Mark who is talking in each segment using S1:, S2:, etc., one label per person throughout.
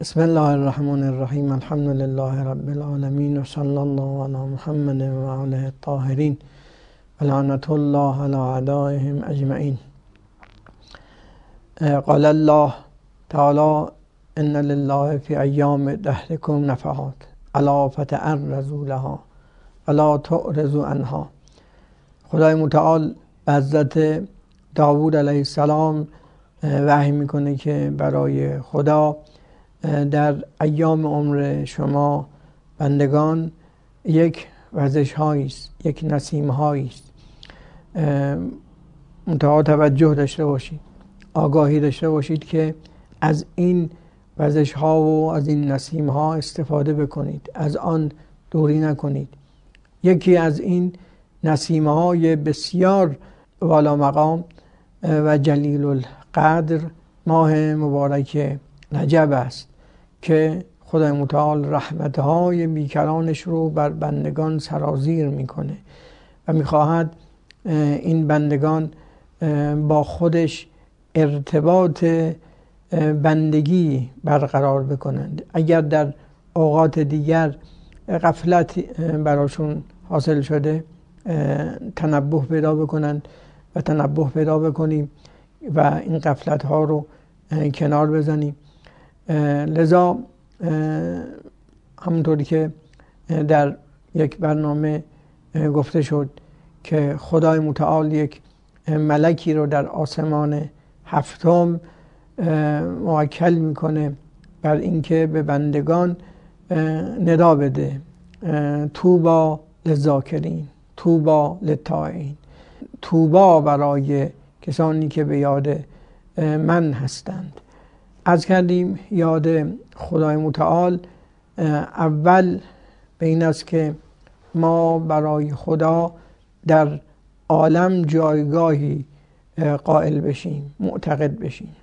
S1: بسم الله الرحمن الرحیم. الحمد لله رب العالمین و صلی الله علی محمد و آله الطاهرین و لعنة الله علی اعدائهم اجمعین. قال الله تعالی ان لله فی ایام دهرکم نفحات الا فتعرضوا لها ولا تعرضوا عنها. خدای متعال به حضرت داوود علیه السلام وحی میکنه که برای خدا در ایام عمر شما بندگان یک وزش هایی است، یک نسیم هایی است. منتها توجه داشته باشید، آگاهی داشته باشید که از این وزش ها و از این نسیم ها استفاده بکنید، از آن دوری نکنید. یکی از این نسیم های بسیار والا مقام و جلیل القدر ماه مبارک رجب است که خدای متعال رحمتهای بیکرانش رو بر بندگان سرازیر میکنه و میخواهد این بندگان با خودش ارتباط بندگی برقرار بکنند. اگر در اوقات دیگر غفلت براشون حاصل شده تنبه پیدا بکنند و تنبه پیدا بکنیم و این غفلت ها رو کنار بزنیم. لذا همونطوری که در یک برنامه گفته شد که خدای متعال یک ملکی رو در آسمان هفتم موکل میکنه بر اینکه به بندگان ندا بده: طوبی للذاکرین، طوبی للطائعین. طوبی برای کسانی که به یاد من هستند. عرض کردیم یاد خدای متعال اول به این است که ما برای خدا در عالم جایگاهی قائل بشیم، معتقد بشیم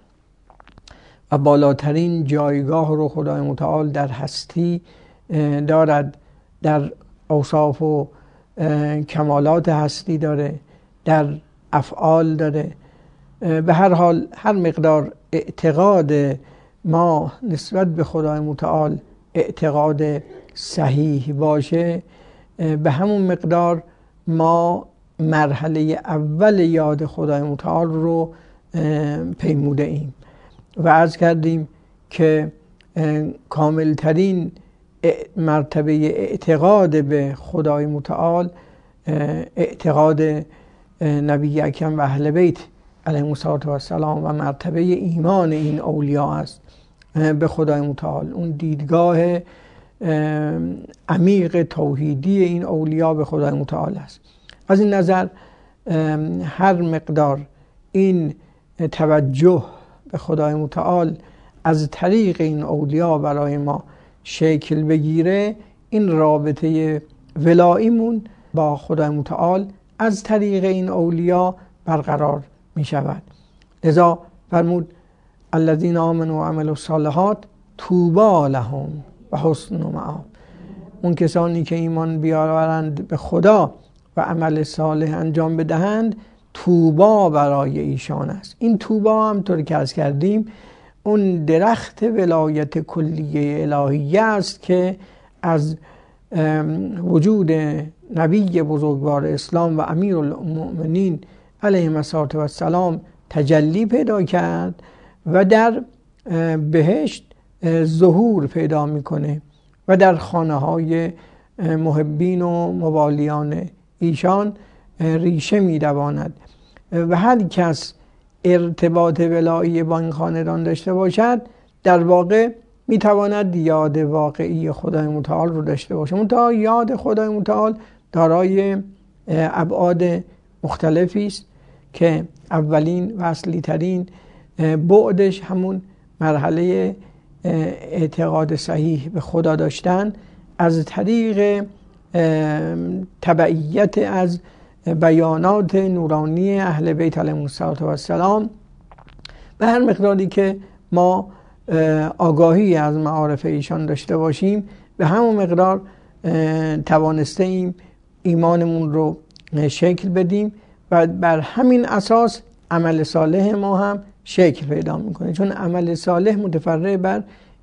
S1: و بالاترین جایگاه رو خدای متعال در هستی دارد، در اوصاف و کمالات هستی داره، در افعال داره. به هر حال هر مقدار اعتقاد ما نسبت به خدای متعال اعتقاد صحیح باشه، به همون مقدار ما مرحله اول یاد خدای متعال رو پیموده ایم و عرض کردیم که کاملترین مرتبه اعتقاد به خدای متعال اعتقاد نبی اکرم و اهل بیت علیهم السلام و مرتبه ایمان این اولیاء است به خدای متعال. اون دیدگاه عمیق توحیدی این اولیاء به خدای متعال است. از این نظر هر مقدار این توجه به خدای متعال از طریق این اولیاء برای ما شکل بگیره، این رابطه ولاییمون با خدای متعال از طریق این اولیاء برقرار می شود. لذا فرمود الذین آمنوا و عملوا الصالحات طوبی لهم و حسن مآب. اون کسانی که ایمان بیاورند به خدا و عمل صالح انجام بدهند طوبی برای ایشان است. این طوبی همطور که عرض کردیم اون درخت ولایت کلیه الهیه است که از وجود نبی بزرگوار اسلام و امیرالمؤمنین علیهم السلام تجلی پیدا کرد و در بهشت ظهور پیدا میکنه و در خانه های محبین و موالیان ایشان ریشه میدواند و هر کس ارتباط ولایی با این خاندان داشته باشد در واقع میتواند یاد واقعی خدای متعال رو داشته باشه. منتها یاد خدای متعال دارای ابعاد مختلفی است که اولین و اصلی ترین بعدش همون مرحله اعتقاد صحیح به خدا داشتن از طریق تبعیت از بیانات نورانی اهل بیت علیهم السلام. به هر مقداری که ما آگاهی از معارف ایشان داشته باشیم به همون مقدار توانسته ایم ایمانمون رو شکل بدیم و بر همین اساس عمل صالح ما هم شکل پیدا میکنه، چون عمل صالح متفرع بر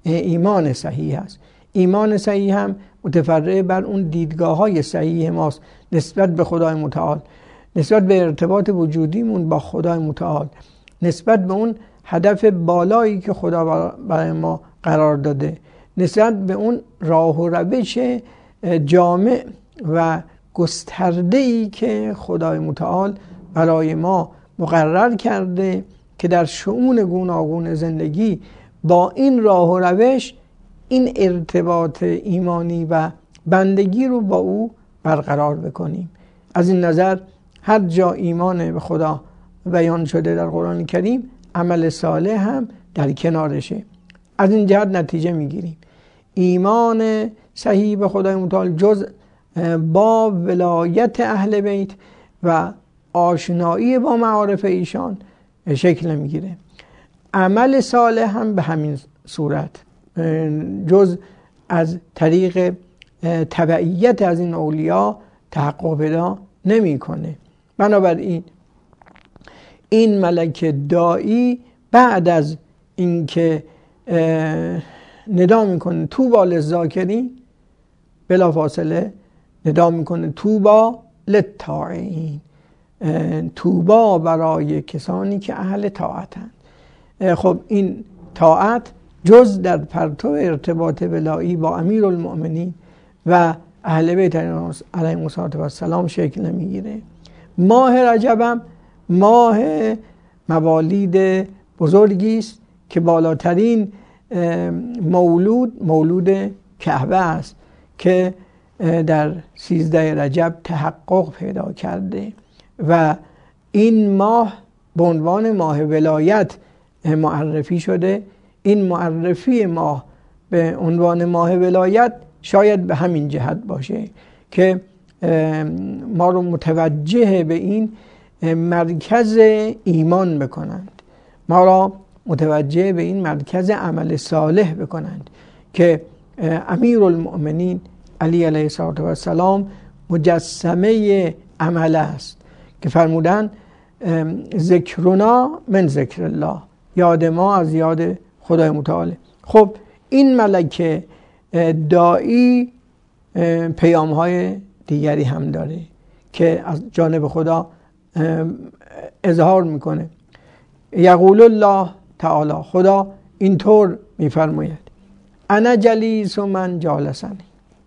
S1: ایمان صحیح است. ایمان صحیح هم متفرع بر اون دیدگاه‌های صحیح ماست نسبت به خدای متعال، نسبت به ارتباط وجودیمون با خدای متعال، نسبت به اون هدف بالایی که خدا برای ما قرار داده، نسبت به اون راه و روش جامع و گسترده‌ای که خدای متعال برای ما مقرر کرده که در شؤون گوناگون زندگی با این راه و روش این ارتباط ایمانی و بندگی رو با او برقرار بکنیم. از این نظر هر جا ایمان به خدا بیان شده در قرآن کریم، عمل صالح هم در کنارشه. از این جهت نتیجه میگیریم ایمان صحیح به خدای متعال جز با ولایت اهل بیت و آشنایی با معارف ایشان شکل نمیگیره. عمل صالح هم به همین صورت جز از طریق تبعیت از این اولیا تحقق پیدا نمیکنه. بنابراین این ملک داعی بعد از اینکه ندا میکنه طوبی للذاکرین، بلا فاصله ندا میکنه طوبی للطاعین، طوبی برای کسانی که اهل طاعتند. خب این طاعت جز در پرتو ارتباط ولایی با امیرالمؤمنین و اهل بیت علیهم السلام شکل نمیگیره. ماه رجبم ماه موالید بزرگی است که بالاترین مولود کعبه است که در 13 رجب تحقق پیدا کرده و این ماه به عنوان ماه ولایت معرفی شده. این معرفی ماه به عنوان ماه ولایت شاید به همین جهت باشه که ما رو متوجه به این مرکز ایمان بکنند، ما را متوجه به این مرکز عمل صالح بکنند که امیرالمؤمنین علی علیه السلام مجسمه عمل است که فرمودن ذکرنا من ذکر الله، یاد ما از یاد خدای متعال. خب این ملک داعی پیام‌های دیگری هم داره که از جانب خدا اظهار میکنه. یقول الله تعالی، خدا اینطور میفرماید انا جلیس من جالسنی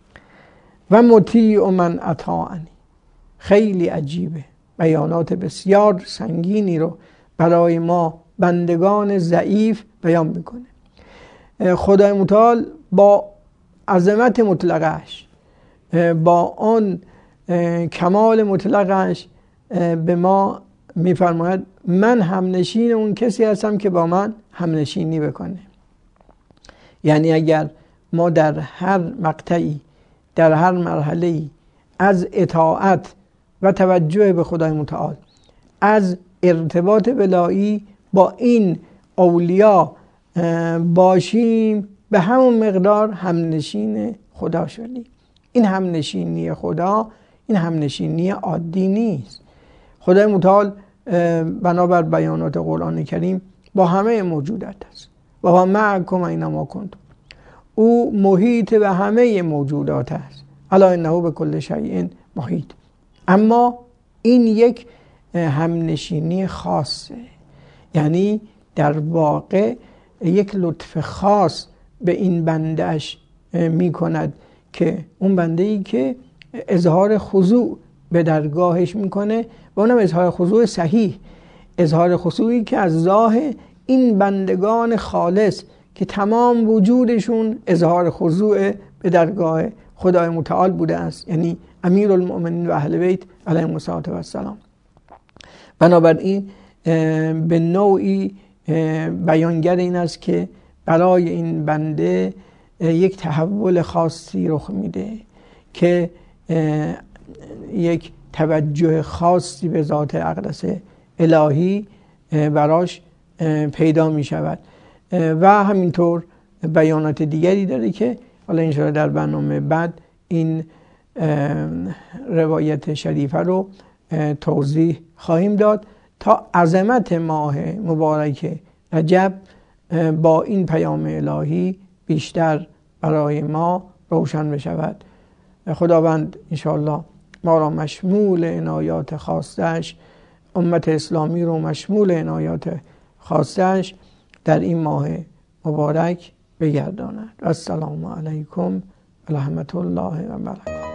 S1: و مطیع من اطاعنی. خیلی عجیبه، بیانات بسیار سنگینی رو برای ما بندگان ضعیف بیان میکنه. خدای متعال با عظمت مطلقش، با آن کمال مطلقش به ما میفرماید من همنشین اون کسی هستم که با من همنشینی بکنه. یعنی اگر ما در هر مقطعی، در هر مرحله‌ای از اطاعت و توجه به خدای متعال، از ارتباط ولایی با این اولیا باشیم، به همون مقدار همنشین خدا شدیم. این همنشینی خدا این همنشینی عادی نیست. خدای متعال بنابر بیانات قرآن کریم با همه موجودات است و هو معکم اینما کنتم. او محیط به همه موجودات است. الا انه بكل شیء محیط. اما این یک همنشینی خاصه، یعنی در واقع یک لطف خاص به این بندهش می کند که اون بنده‌ای که اظهار خضوع به درگاهش میکنه و اونم اظهار خضوع صحیح، اظهار خضوعی که از راه این بندگان خالص که تمام وجودشون اظهار خضوع به درگاه خدای متعال بوده است، یعنی امیرالمؤمنین و اهل بیت علیهم السلام. بنابراین به نوعی بیانگر این است که برای این بنده یک تحول خاصی رخ میده که یک توجه خاصی به ذات اقدس الهی براش پیدا می شود و همینطور بیانات دیگری داره که حالا انشاءالله در برنامه بعد این روایت شریفه رو توضیح خواهیم داد تا عظمت ماه مبارک رجب با این پیام الهی بیشتر برای ما روشن بشود. خداوند انشاءالله ما را مشمول عنایات خاصش، امت اسلامی رو مشمول عنایات خاصش در این ماه مبارک بگرداند. السلام علیکم و رحمت الله و برکاته.